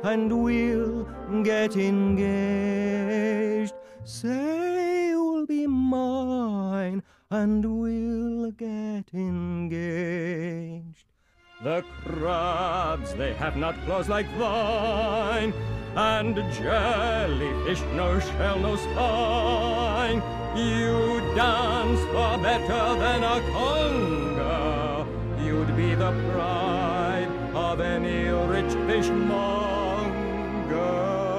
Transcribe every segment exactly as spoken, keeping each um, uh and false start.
and we'll get engaged. Say you'll be mine, and we'll get engaged. The crabs, they have not claws like thine, and jellyfish, no shell, no spine. You dance far better than a conga. You'd be the pride of any rich fishmonger.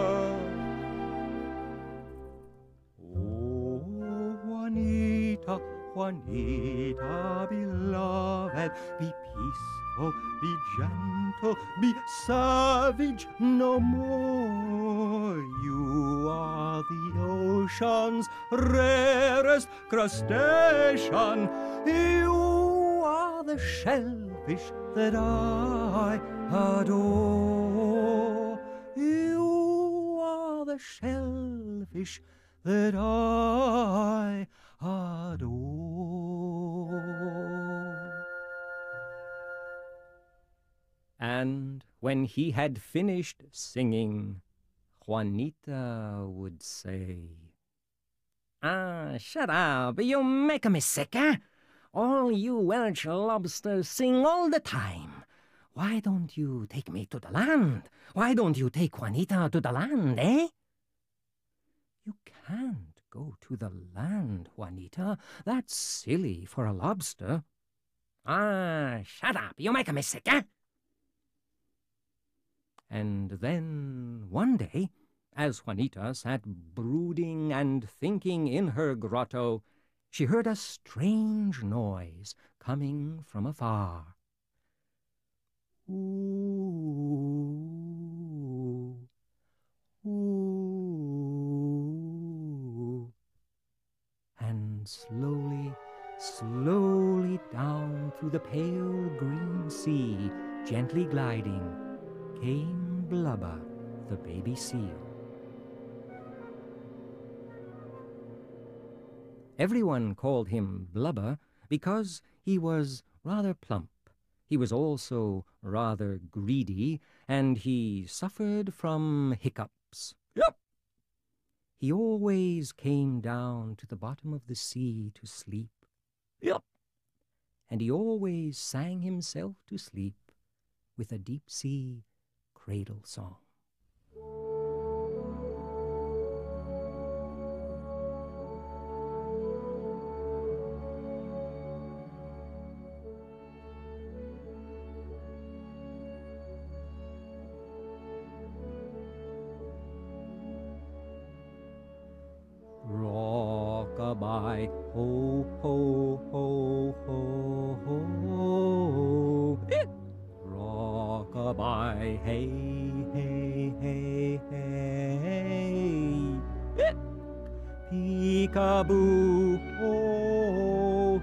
Oh, Juanita, Juanita, beloved, be peaceful, be gentle, be savage no more. You are the ocean's rarest crustacean. You are the shellfish that I adore. You are the shellfish that I adore. And when he had finished singing, Juanita would say, Ah, shut up, you make me sick, eh? All you Welsh lobsters sing all the time. Why don't you take me to the land? Why don't you take Juanita to the land, eh? You can't go to the land, Juanita. That's silly for a lobster. Ah, shut up, you make me sick, eh? And then one day, as Juanita sat brooding and thinking in her grotto, she heard a strange noise coming from afar. Ooh, ooh. And slowly, slowly down through the pale green sea, gently gliding, came Blubber, the baby seal. Everyone called him Blubber because he was rather plump. He was also rather greedy, and he suffered from hiccups. Yep. He always came down to the bottom of the sea to sleep. Yep. And he always sang himself to sleep with a deep-sea cradle song. Rock-a-bye, ho, ho, ho, ho, ho. Rock-a-bye, hey, hey, hey, hey. Peek-a-boo, oh.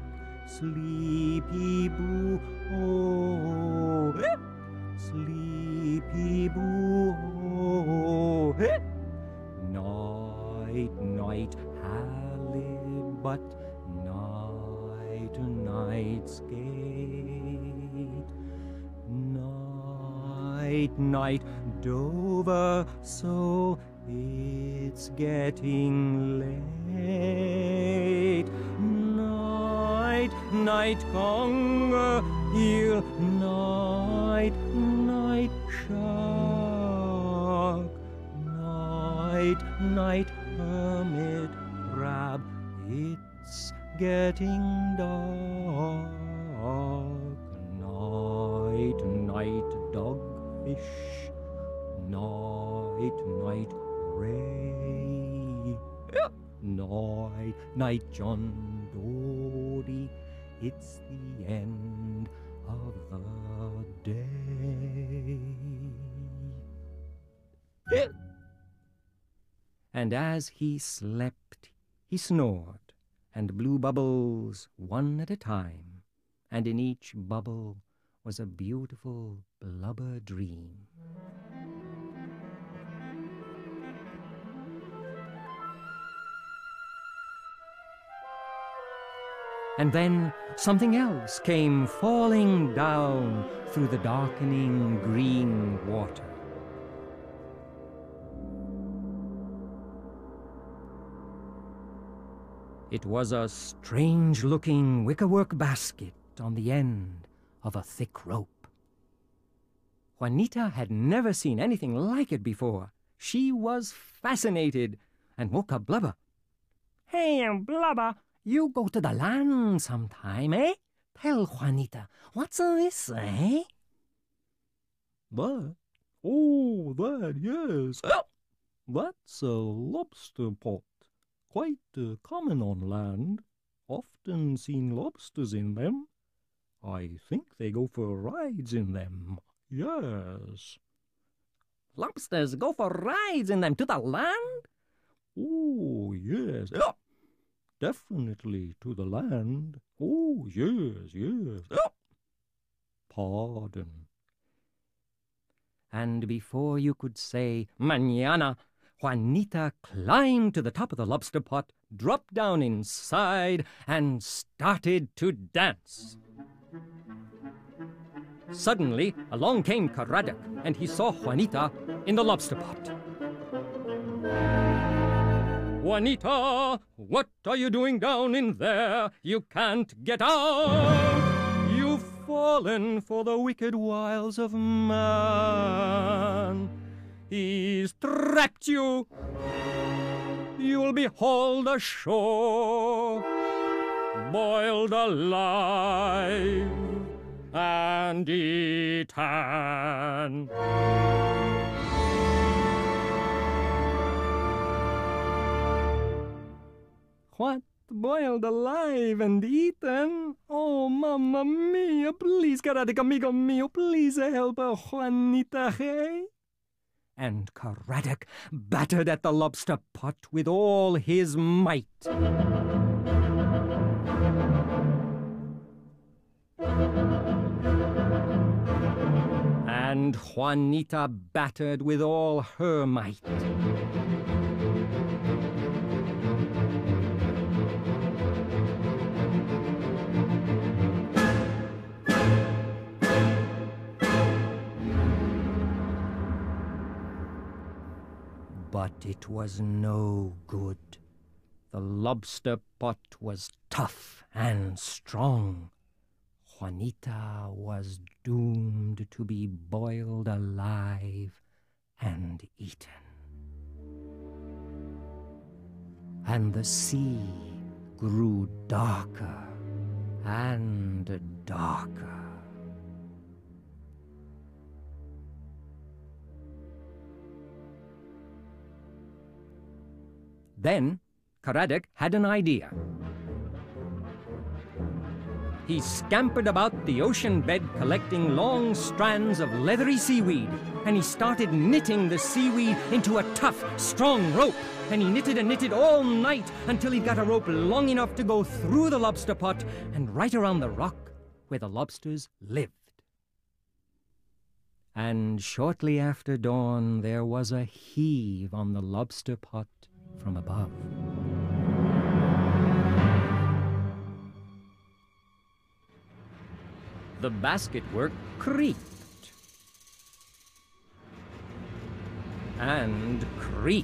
Sleepy-boo, oh. Sleepy-boo, oh. Night, night, halibut, night, night, skate. Night, night, Dover, so it's getting late. Night, night, conger, heel, night, night, shark. Night, night, hermit crab, it's getting dark. Night, night, dogfish, night, night, ray. Night, night, John Dory, it's the end of the day. And as he slept, he snored, and blew bubbles one at a time, and in each bubble was a beautiful blubber dream. And then something else came falling down through the darkening green water. It was a strange-looking wickerwork basket on the end of a thick rope. Juanita had never seen anything like it before. She was fascinated and woke up Blubber. "Hey, Blubber, you go to the land sometime, eh? Tell Juanita, what's this, eh?" That? Oh, that, yes. That's a lobster pot. Quite uh, common on land. Often seen lobsters in them. I think they go for rides in them. Yes. "Lobsters go for rides in them to the land?" Oh, yes. Oh, definitely to the land. Oh, yes, yes. Oh. Pardon. And before you could say "Mañana," Juanita climbed to the top of the lobster pot, dropped down inside, and started to dance. Suddenly, along came Caradoc, and he saw Juanita in the lobster pot. "Juanita, what are you doing down in there? You can't get out! You've fallen for the wicked wiles of man. He's trapped you. You'll be hauled ashore, boiled alive, and eaten." "What? Boiled alive and eaten? Oh, mamma mia, please, Caradoc, amigo mio, please help uh, Juanita, hey?" And Caradoc battered at the lobster pot with all his might. And Juanita battered with all her might. But it was no good. The lobster pot was tough and strong. Juanita was doomed to be boiled alive and eaten. And the sea grew darker and darker. Then Caradoc had an idea. He scampered about the ocean bed collecting long strands of leathery seaweed, and he started knitting the seaweed into a tough, strong rope. And he knitted and knitted all night until he got a rope long enough to go through the lobster pot and right around the rock where the lobsters lived. And shortly after dawn, there was a heave on the lobster pot from above. The basketwork creaked and creaked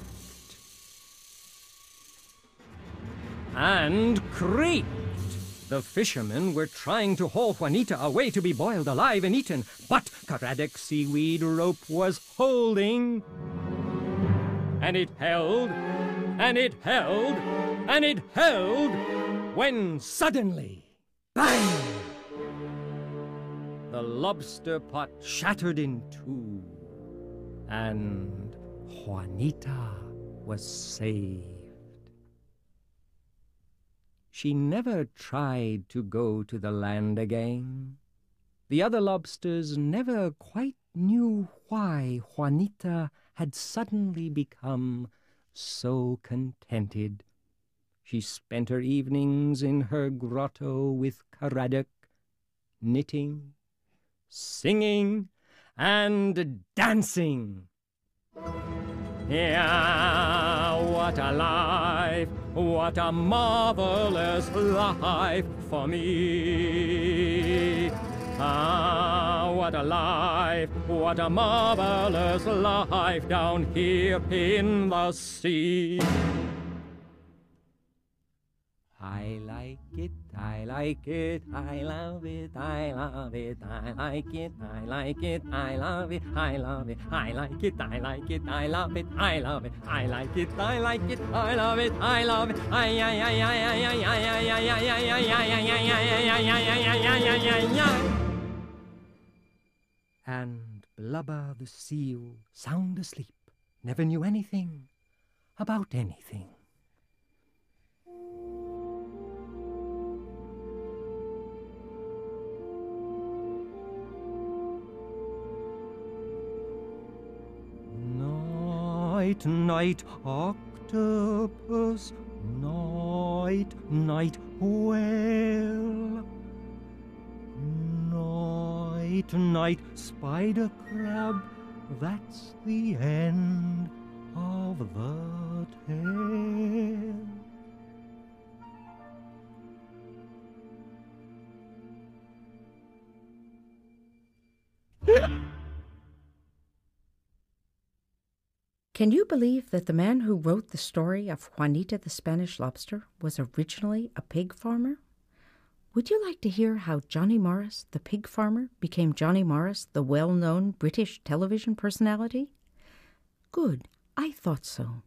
and creaked. The fishermen were trying to haul Juanita away to be boiled alive and eaten, but Caradoc's seaweed rope was holding. And it held, and it held, and it held, when suddenly, bang! The lobster pot shattered in two, and Juanita was saved. She never tried to go to the land again. The other lobsters never quite knew why Juanita had suddenly become so contented. She spent her evenings in her grotto with Caradoc, knitting, singing, and dancing. Yeah, what a life, what a marvelous life for me. Ah, what a life, what a marvelous life down here in the sea. I like it, I like it, I love it, I love it, I like it, I like it, I love it, I love it, I like it, I like it, I love it, I love it, I like it, I like it, I love it, I love it, ay ay ay ay ay ay ay ay ay ay ay ay ay ay ay ay. And Blubber the seal, sound asleep, never knew anything about anything. Night, night, octopus, night, night, whale. Night, night, spider crab, that's the end of the tale. Can you believe that the man who wrote the story of Juanita the Spanish Lobster was originally a pig farmer? Would you like to hear how Johnny Morris, the pig farmer, became Johnny Morris, the well-known British television personality? Good, I thought so.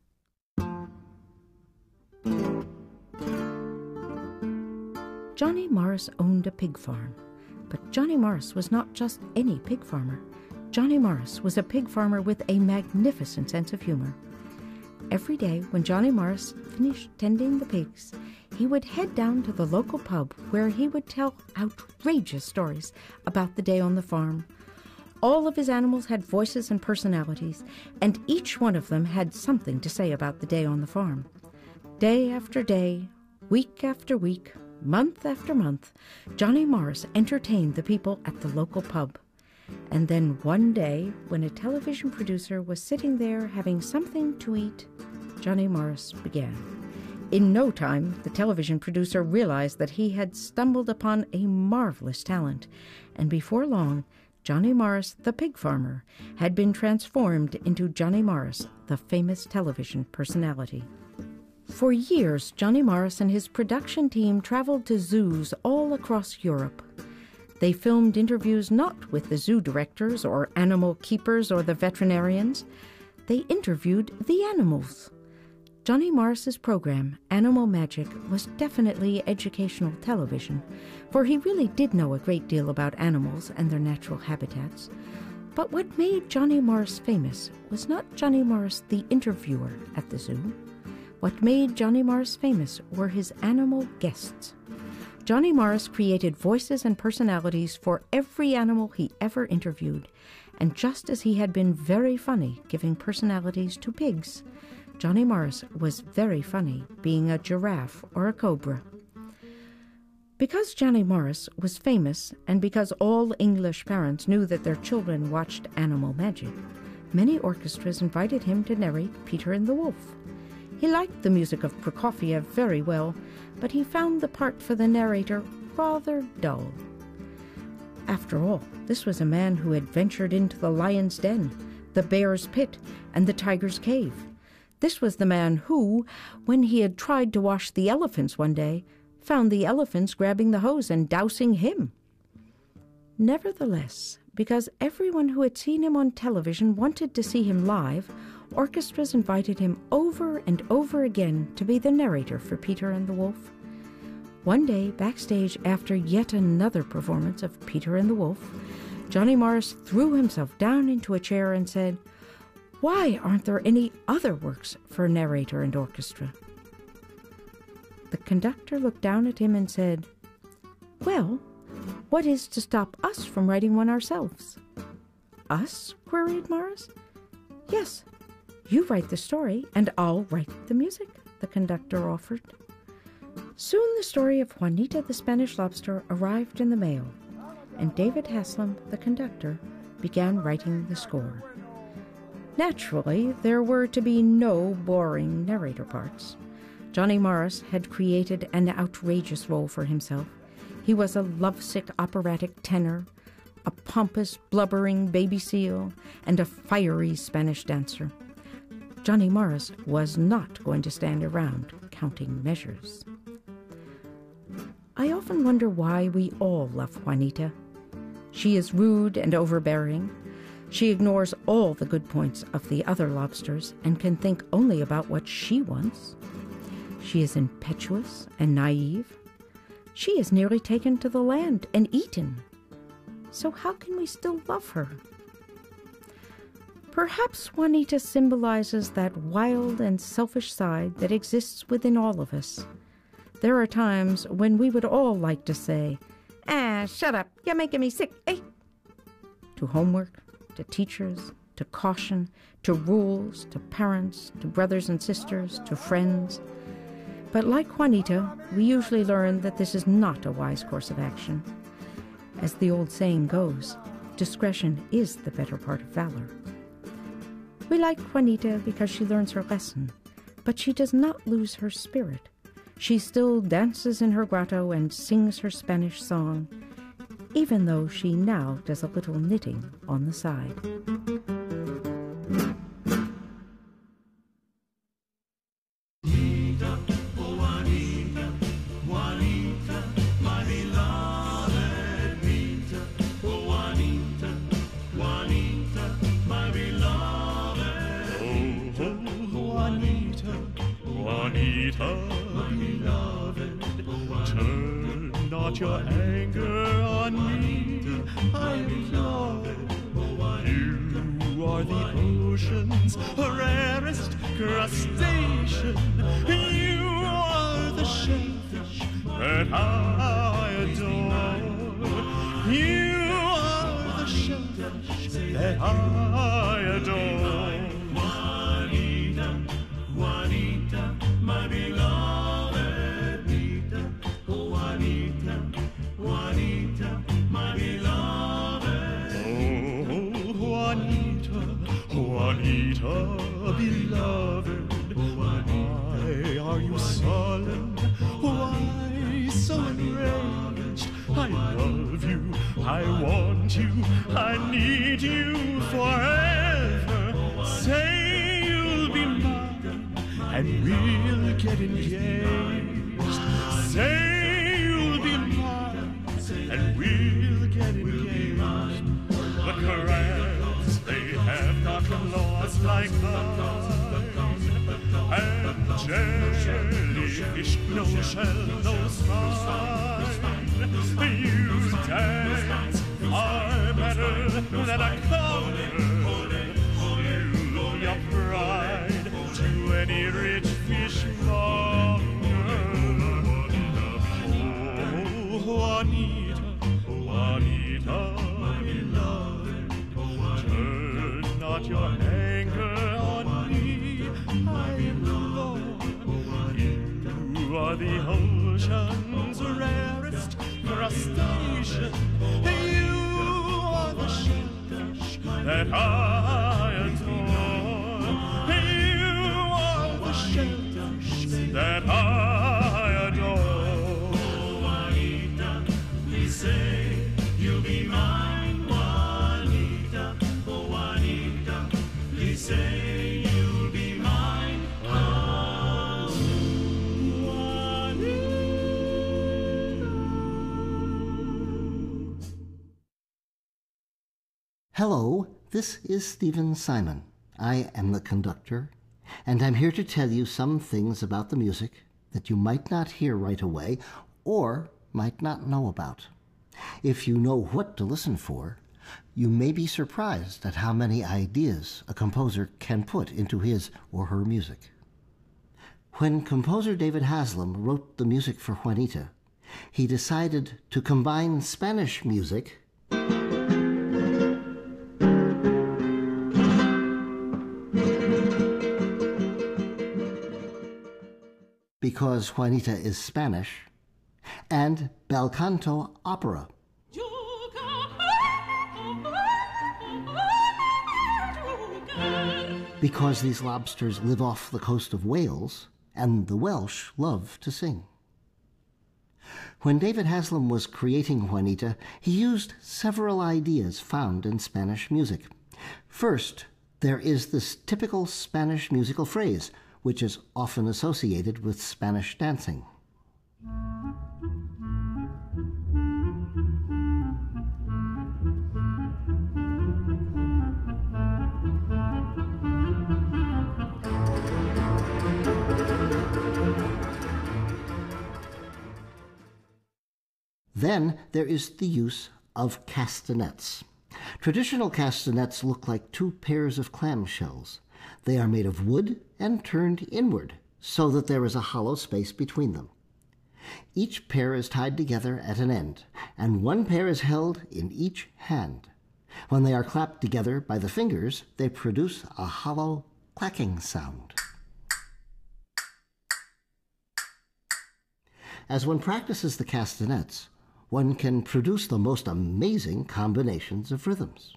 Johnny Morris owned a pig farm, but Johnny Morris was not just any pig farmer. Johnny Morris was a pig farmer with a magnificent sense of humor. Every day when Johnny Morris finished tending the pigs, he would head down to the local pub where he would tell outrageous stories about the day on the farm. All of his animals had voices and personalities, and each one of them had something to say about the day on the farm. Day after day, week after week, month after month, Johnny Morris entertained the people at the local pub. And then one day, when a television producer was sitting there having something to eat, Johnny Morris began. In no time, the television producer realized that he had stumbled upon a marvelous talent, and before long, Johnny Morris, the pig farmer, had been transformed into Johnny Morris, the famous television personality. For years, Johnny Morris and his production team traveled to zoos all across Europe. They filmed interviews not with the zoo directors or animal keepers or the veterinarians. They interviewed the animals. Johnny Morris's program, Animal Magic, was definitely educational television, for he really did know a great deal about animals and their natural habitats. But what made Johnny Morris famous was not Johnny Morris the interviewer at the zoo. What made Johnny Morris famous were his animal guests. Johnny Morris created voices and personalities for every animal he ever interviewed, and just as he had been very funny giving personalities to pigs, Johnny Morris was very funny being a giraffe or a cobra. Because Johnny Morris was famous, and because all English parents knew that their children watched Animal Magic, many orchestras invited him to narrate Peter and the Wolf. He liked the music of Prokofiev very well, but he found the part for the narrator rather dull. After all, this was a man who had ventured into the lion's den, the bear's pit, and the tiger's cave. This was the man who, when he had tried to wash the elephants one day, found the elephants grabbing the hose and dousing him. Nevertheless, because everyone who had seen him on television wanted to see him live, orchestras invited him over and over again to be the narrator for Peter and the Wolf. One day, backstage, after yet another performance of Peter and the Wolf, Johnny Morris threw himself down into a chair and said, "Why aren't there any other works for narrator and orchestra?" The conductor looked down at him and said, "Well, what is to stop us from writing one ourselves?" "Us?" queried Morris. "Yes. You write the story, and I'll write the music," the conductor offered. Soon the story of Juanita the Spanish Lobster arrived in the mail, and David Haslam, the conductor, began writing the score. Naturally, there were to be no boring narrator parts. Johnny Morris had created an outrageous role for himself. He was a lovesick operatic tenor, a pompous, blubbering baby seal, and a fiery Spanish dancer. Johnny Morris was not going to stand around counting measures. I often wonder why we all love Juanita. She is rude and overbearing. She ignores all the good points of the other lobsters and can think only about what she wants. She is impetuous and naive. She is nearly taken to the land and eaten. So how can we still love her? Perhaps Juanita symbolizes that wild and selfish side that exists within all of us. There are times when we would all like to say, "Ah, shut up, you're making me sick, eh?" To homework, to teachers, to caution, to rules, to parents, to brothers and sisters, to friends. But like Juanita, we usually learn that this is not a wise course of action. As the old saying goes, discretion is the better part of valor. We like Juanita because she learns her lesson, but she does not lose her spirit. She still dances in her grotto and sings her Spanish song, even though she now does a little knitting on the side. Juanita, beloved, turn not your anger on me, I love it. You are the ocean's rarest crustacean. You are the shellfish that I adore. You are the shellfish that I adore. Juanita, my beloved Nita, oh Juanita, Juanita, my beloved. Oh, Juanita, Juanita, beloved, why are you sullen? Why so enraged? I love you, I want you, I need you forever. Say you'll be mine, and we'll get engaged. Say you'll be mine, and we'll get engaged. The crabs, they have not claws like mine, and jellyfish, no shell, no spine. You dance are better than a cobbler. You, your pride to any rich fishmonger. Oh, Juanita, Juanita, beloved, turn not your anger on me, I implore. You are the ocean's rarest crustacean. You are the shellfish that I adore. You are the shellfish that I adore. Oh, Juanita, please say you'll be mine, Juanita. Oh, Juanita, please say you'll be mine. Oh, Juanita. Hello, this is Stephen Simon. I am the conductor, and I'm here to tell you some things about the music that you might not hear right away or might not know about. If you know what to listen for, you may be surprised at how many ideas a composer can put into his or her music. When composer David Haslam wrote the music for Juanita, he decided to combine Spanish music because Juanita is Spanish, and bel canto opera. Because these lobsters live off the coast of Wales, and the Welsh love to sing. When David Haslam was creating Juanita, he used several ideas found in Spanish music. First, there is this typical Spanish musical phrase, which is often associated with Spanish dancing. Then there is the use of castanets. Traditional castanets look like two pairs of clamshells. They are made of wood and turned inward so that there is a hollow space between them. Each pair is tied together at an end, and one pair is held in each hand. When they are clapped together by the fingers, they produce a hollow clacking sound. As one practices the castanets, one can produce the most amazing combinations of rhythms.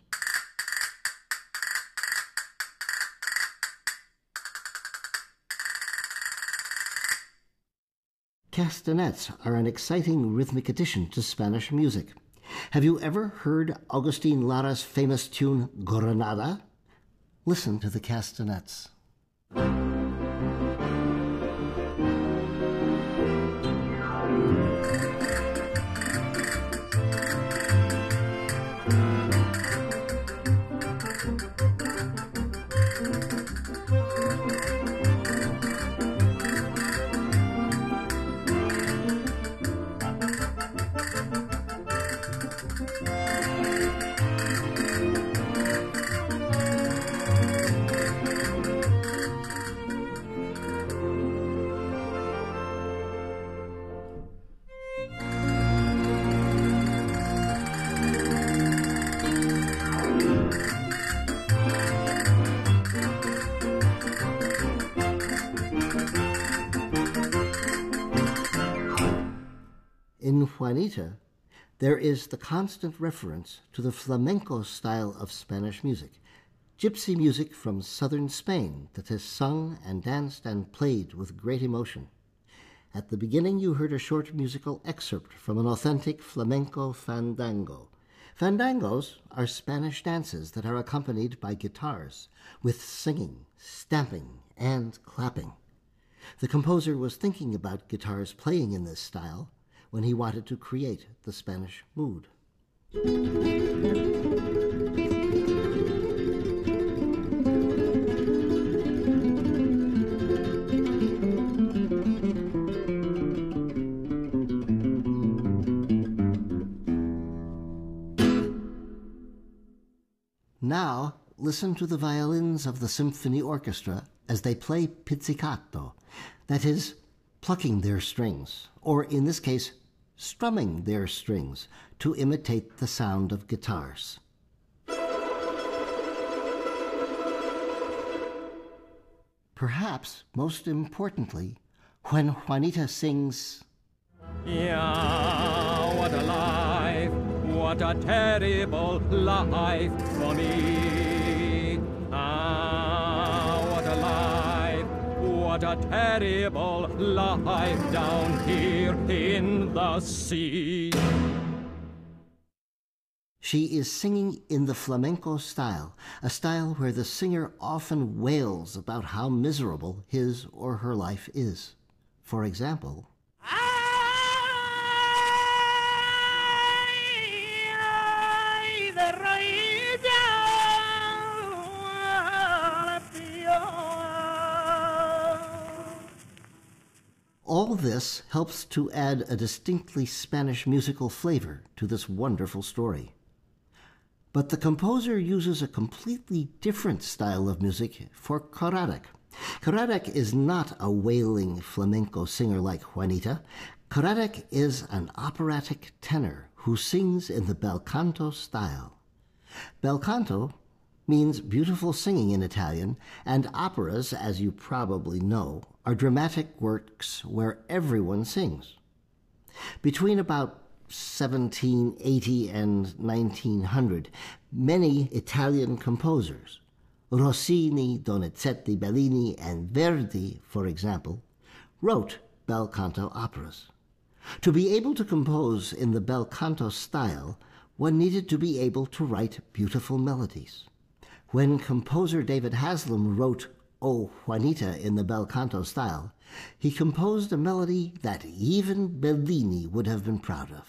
Castanets are an exciting rhythmic addition to Spanish music. Have you ever heard Agustin Lara's famous tune, Granada? Listen to the castanets. In Juanita, there is the constant reference to the flamenco style of Spanish music, gypsy music from southern Spain that is sung and danced and played with great emotion. At the beginning, you heard a short musical excerpt from an authentic flamenco fandango. Fandangos are Spanish dances that are accompanied by guitars, with singing, stamping, and clapping. The composer was thinking about guitars playing in this style when he wanted to create the Spanish mood. Now, listen to the violins of the symphony orchestra as they play pizzicato, that is, plucking their strings, or in this case, strumming their strings to imitate the sound of guitars. Perhaps most importantly, when Juanita sings, Yeah, what a life, what a terrible life for me. Ah, what a life, what a terrible life down here in the sea. she is singing in the flamenco style, a style where the singer often wails about how miserable his or her life is. For example, all this helps to add a distinctly Spanish musical flavor to this wonderful story. But the composer uses a completely different style of music for Caradoc. Caradoc is not a wailing flamenco singer like Juanita. Caradoc is an operatic tenor who sings in the bel canto style. Bel canto means beautiful singing in Italian, and operas, as you probably know, are dramatic works where everyone sings. Between about seventeen eighty and nineteen hundred, many Italian composers, Rossini, Donizetti, Bellini, and Verdi, for example, wrote bel canto operas. To be able to compose in the bel canto style, one needed to be able to write beautiful melodies. When composer David Haslam wrote O Juanita in the bel canto style, he composed a melody that even Bellini would have been proud of.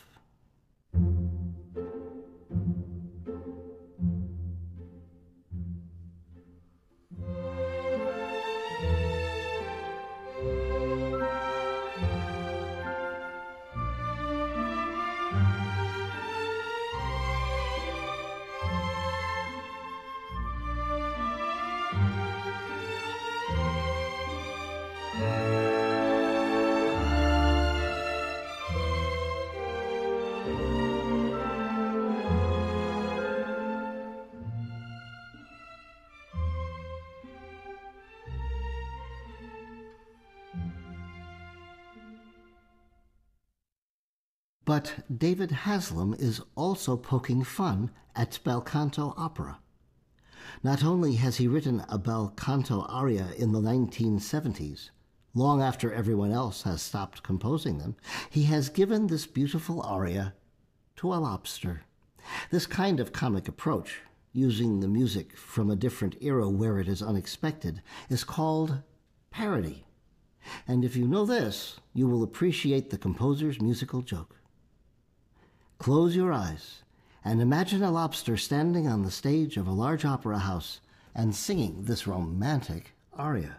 But David Haslam is also poking fun at bel canto opera. Not only has he written a bel canto aria in the nineteen seventies, long after everyone else has stopped composing them, he has given this beautiful aria to a lobster. This kind of comic approach, using the music from a different era where it is unexpected, is called parody. And if you know this, you will appreciate the composer's musical joke. Close your eyes and imagine a lobster standing on the stage of a large opera house and singing this romantic aria.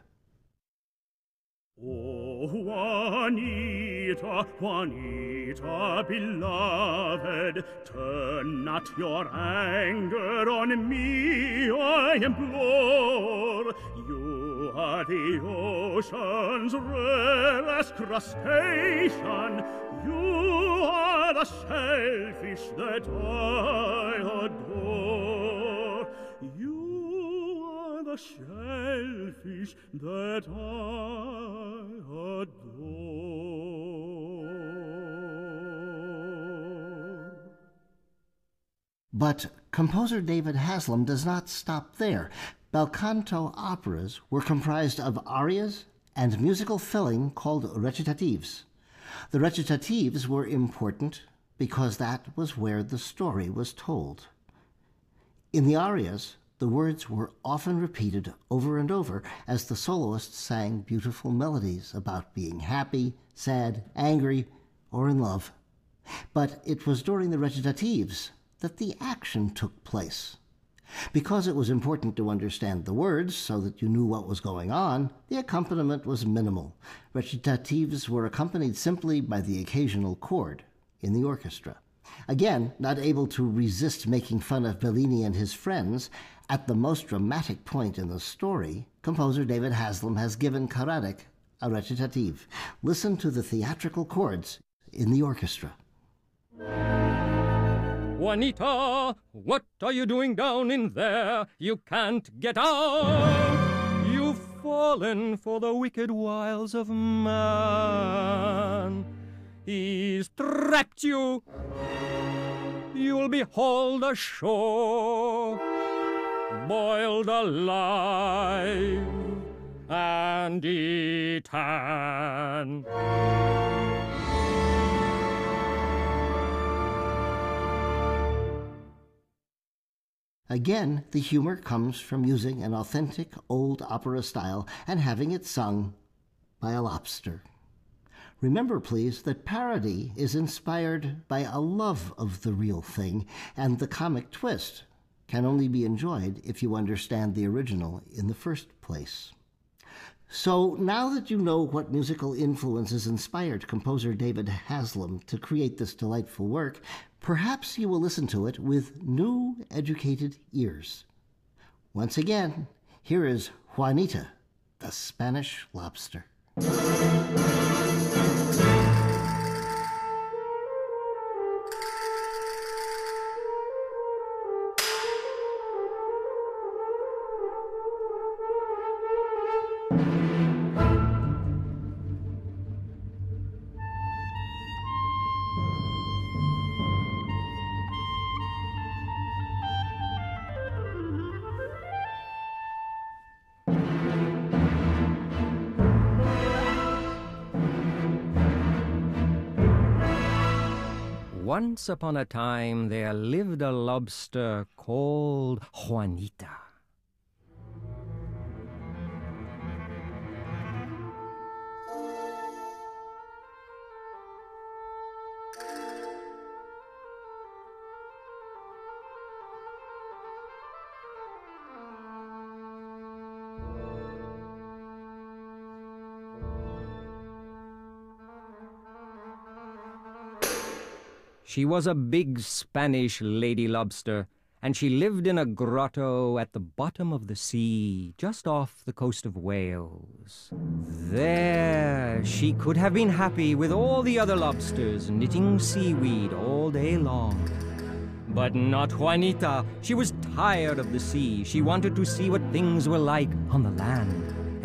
Oh, Juanita, Juanita, beloved, turn not your anger on me, I implore. You are the ocean's rarest crustacean. You are the shellfish that I adore. You are the shellfish that I adore. But composer David Haslam does not stop there. Bel canto operas were comprised of arias and musical filling called recitatives. The recitatives were important because that was where the story was told. In the arias, the words were often repeated over and over as the soloists sang beautiful melodies about being happy, sad, angry, or in love. But it was during the recitatives that the action took place. Because it was important to understand the words so that you knew what was going on, the accompaniment was minimal. Recitatives were accompanied simply by the occasional chord in the orchestra. Again, not able to resist making fun of Bellini and his friends, at the most dramatic point in the story, composer David Haslam has given Caradoc a recitative. Listen to the theatrical chords in the orchestra. Juanita, what are you doing down in there? You can't get out. You've fallen for the wicked wiles of man. He's trapped you. You'll be hauled ashore, boiled alive, and eaten. Again, the humor comes from using an authentic old opera style and having it sung by a lobster. Remember, please, that parody is inspired by a love of the real thing, and the comic twist can only be enjoyed if you understand the original in the first place. So now that you know what musical influences inspired composer David Haslam to create this delightful work, perhaps you will listen to it with new, educated ears. Once again, here is Juanita, the Spanish lobster. Once upon a time there lived a lobster called Juanita. She was a big Spanish lady lobster, and she lived in a grotto at the bottom of the sea, just off the coast of Wales. There she could have been happy with all the other lobsters, knitting seaweed all day long. But not Juanita. She was tired of the sea. She wanted to see what things were like on the land.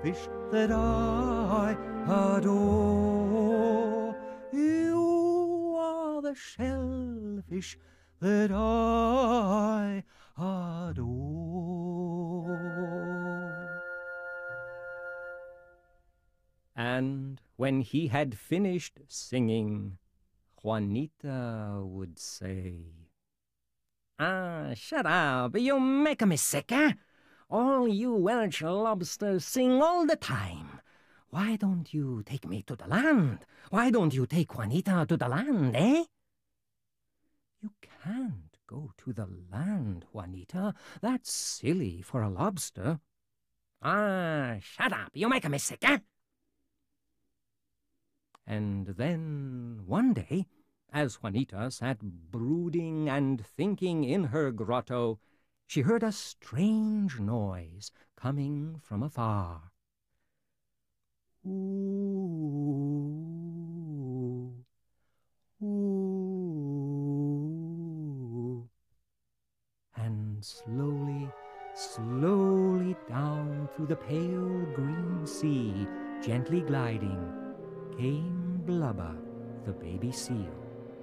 shellfish that I adore. You are the shellfish that I adore. And when he had finished singing, Juanita would say, "Ah, shut up, you make me sick, eh? All you Welsh lobsters sing all the time. Why don't you take me to the land? Why don't you take Juanita to the land, eh?" "You can't go to the land, Juanita. That's silly for a lobster." "Ah, shut up, you make me sick, eh?" And then one day, as Juanita sat brooding and thinking in her grotto, she heard a strange noise coming from afar. Ooh, ooh. And slowly, slowly down through the pale green sea, gently gliding, came Blubber, the baby seal.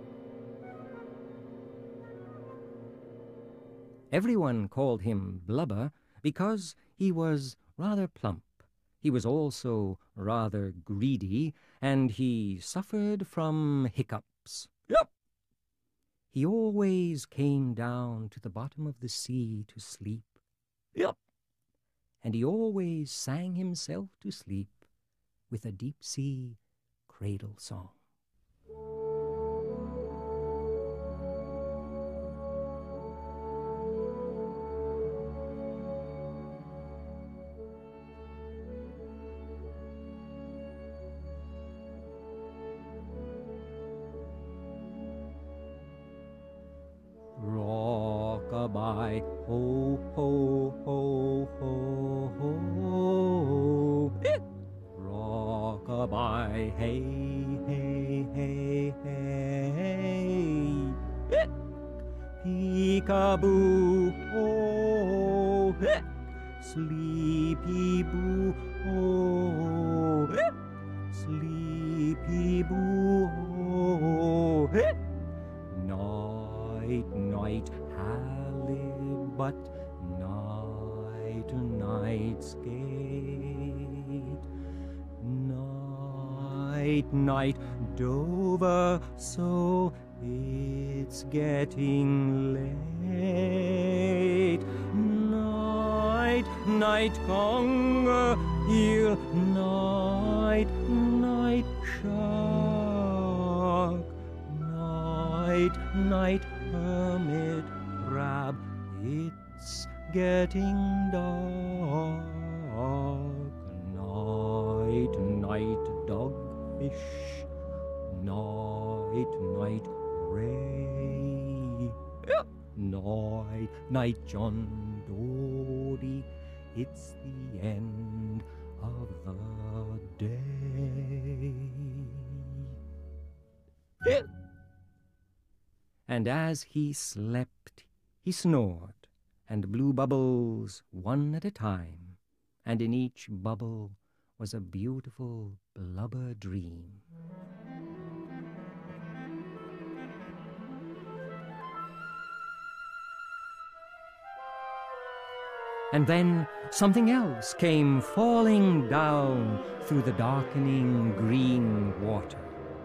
Everyone called him Blubber because he was rather plump. He was also rather greedy, and he suffered from hiccups. Yep. He always came down to the bottom of the sea to sleep. Yep. And he always sang himself to sleep with a deep-sea cradle song. Rock-a-bye, ho, ho, ho, ho, ho. Rock-a-bye, hey, hey, hey, hey. Peek-a-boo, oh. Sleepy boo, oh. Sleepy boo, oh. Night, night, halibut, night, night's gate. Night, night, Dover, so it's getting late. Night, night, Conger, heel, night, night, shark. Night, night, hermit crab, it's getting dark. Night, night, dogfish, night, night, ray. Night, night, John Dory, it's the end of the day. And as he slept, he snored, and blew bubbles one at a time, and in each bubble was a beautiful blubber dream. And then something else came falling down through the darkening green water.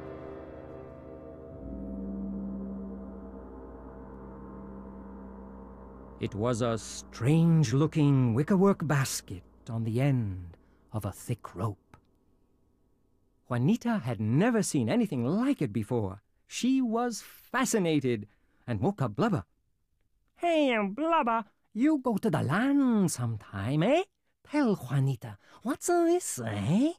It was a strange-looking wickerwork basket on the end of a thick rope. Juanita had never seen anything like it before. She was fascinated and woke up Blubber. "Hey, Blubber, you go to the land sometime, eh? Tell Juanita, what's this, eh?"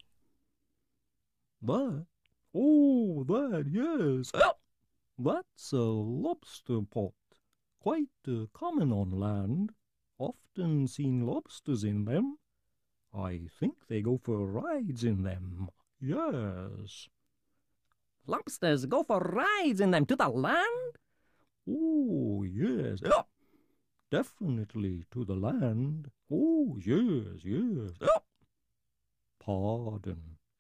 That? Oh, that, yes. That's a lobster pot. Quite uh, common on land. Often seen lobsters in them. I think they go for rides in them. Yes. "Lobsters go for rides in them to the land?" Oh, yes. Oh, definitely to the land. Oh, yes, yes. Oh. pardon.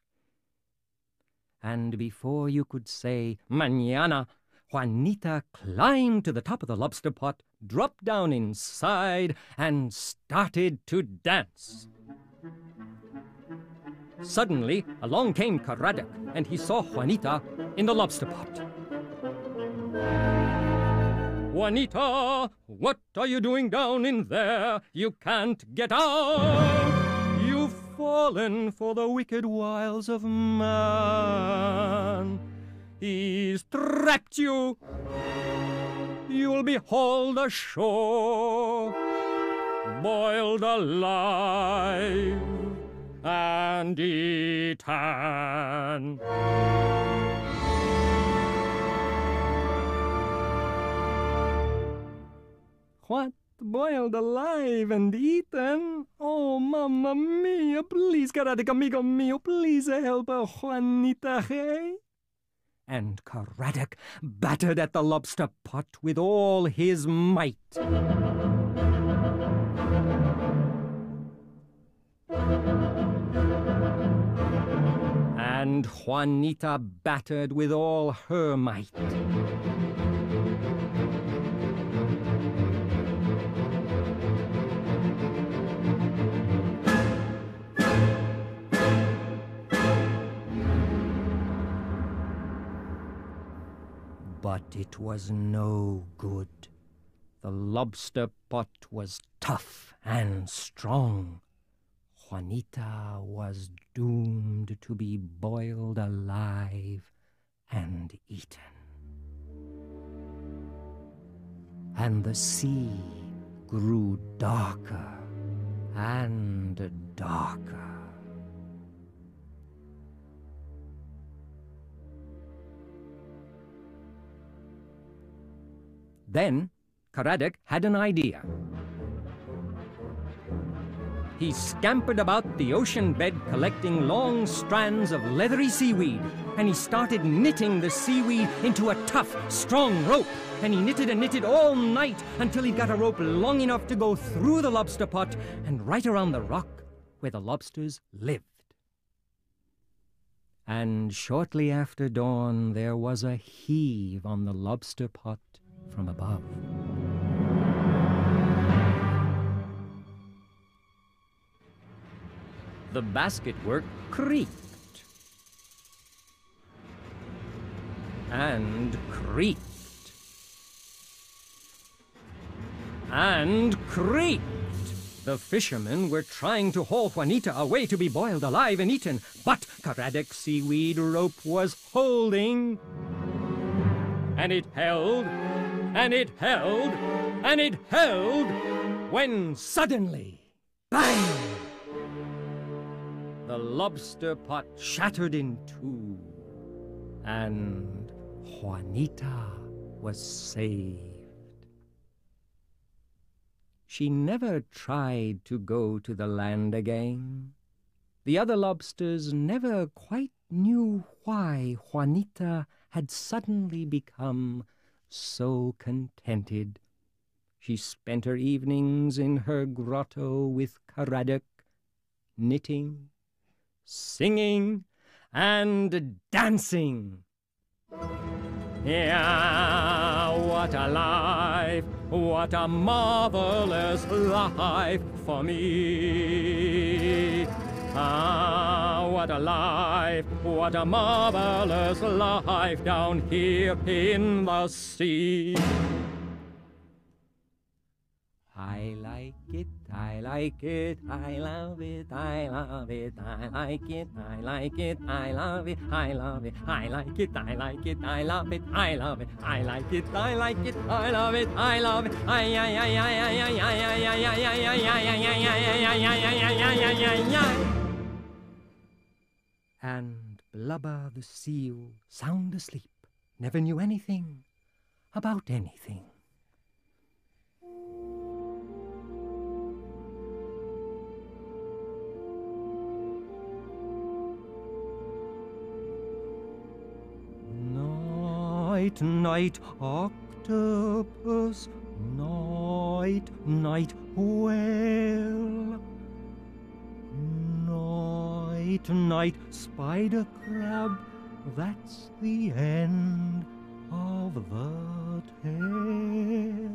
And before you could say mañana, Juanita climbed to the top of the lobster pot, dropped down inside, and started to dance. Suddenly, along came Caradoc, and he saw Juanita in the lobster pot. Juanita, what are you doing down in there? You can't get out. You've fallen for the wicked wiles of man. He's trapped you. You'll be hauled ashore, boiled alive, and eaten. What? Boiled alive and eaten? Oh, mamma mia, please, Caradoc, amigo mio, please help a Juanita, hey? And Caradoc battered at the lobster pot with all his might. And Juanita battered with all her might. But it was no good. The lobster pot was tough and strong. Juanita was doomed to be boiled alive and eaten. And the sea grew darker and darker. Then Caradoc had an idea. He scampered about the ocean bed collecting long strands of leathery seaweed, and he started knitting the seaweed into a tough, strong rope. And he knitted and knitted all night until he got a rope long enough to go through the lobster pot and right around the rock where the lobsters lived. And shortly after dawn, there was a heave on the lobster pot from above. The basketwork creaked and creaked and creaked. The fishermen were trying to haul Juanita away to be boiled alive and eaten, but Caradoc's seaweed rope was holding. And it held, and it held, and it held, when suddenly, bang! The lobster pot shattered in two, and Juanita was saved. She never tried to go to the land again. The other lobsters never quite knew why Juanita had suddenly become so contented. She spent her evenings in her grotto with Caradoc, knitting, singing, and dancing. Yeah, what a life, what a marvelous life for me. Ah, what a life, what a marvelous life down here in the sea. I like it, I like it, I love it, I love it, I like it, I like it, I love it, I love it, I like it, I like it, I love it, I love it, I like it, I like it, I love it, I love it, ay ay ay ay ay ay ay ay ay ay ay ay ay ay ay. And Blubber the seal, sound asleep, never knew anything about anything. Night, night, octopus, night, night, whale. Night, tonight, spider crab. That's the end of the tale.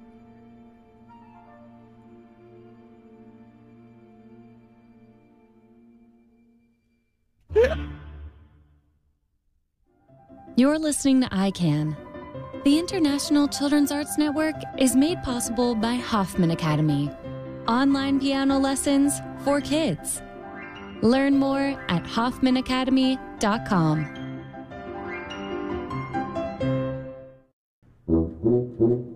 You're listening to I CAN. The International Children's Arts Network is made possible by Hoffman Academy. Online piano lessons for kids. Learn more at hoffman academy dot com.